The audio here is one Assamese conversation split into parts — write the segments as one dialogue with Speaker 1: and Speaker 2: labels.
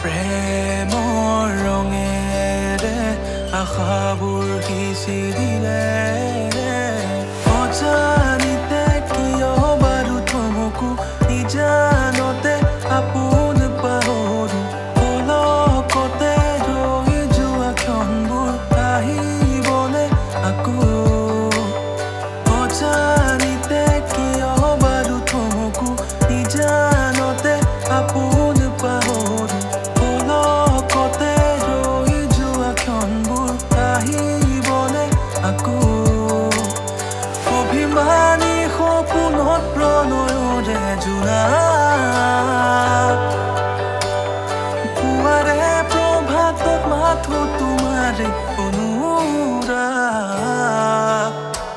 Speaker 1: প্ৰেমৰ ৰঙেৰে আশাবোৰ সিঁচি দিলে অজানিতে কিয় বাৰু থমকো নিজানতে আপোন পাহৰো পলকতে ৰৈ যোৱা ক্ষণবোৰ আহিবনে আকৌ অজানিতে কিয় বাৰু থমকো নিজানতে আপোন পাহৰো পলকতে ৰৈ যোৱা ক্ষণবোৰ আহিবনে আকৌ অভিমানী সপোনত প্ৰণয়ৰে জোনাক পুৱাৰে প্ৰভাতত মাথো তোমাৰে অনুৰাগ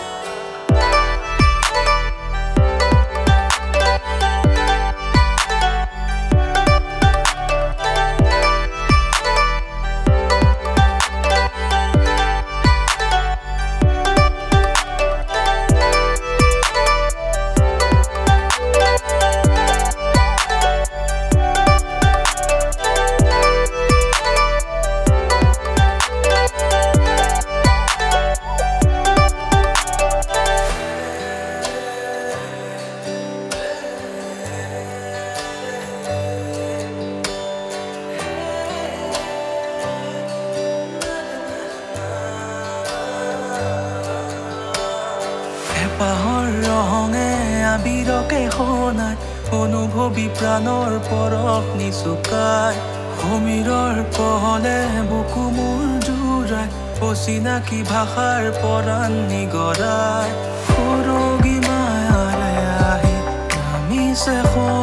Speaker 1: পাহৰ ৰঙে আবিৰকে শনাই অনুভৱী প্ৰাণৰ পৰশ নিচুকাই সমীৰৰ পহলে বুকু মোৰ জোৰাই অচিনাকি ভাষাৰ পৰাণ নিগৰাই সৰগী মায়াৰে আহি নামিছে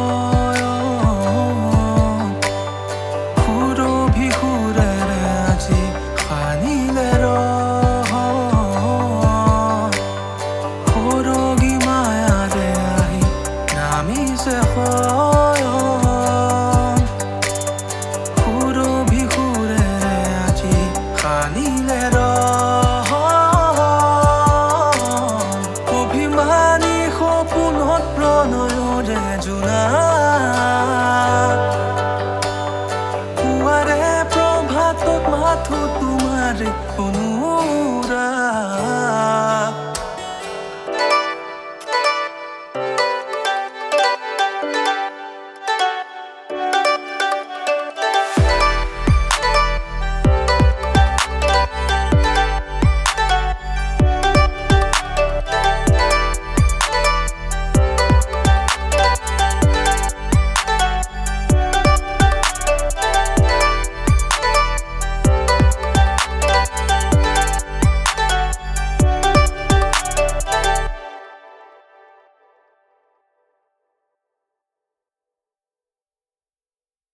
Speaker 1: সুৰভি সুৰেৰে আজি সানিলে সৰগী মায়াৰে আহি নামিছে সুৰভি সুৰেৰে আজি সানিলে অভিমানী সপোনত প্ৰণয়ৰে জোনাক পুৱাৰে প্ৰভাতত মাথো তোমাৰে অনুৰাগ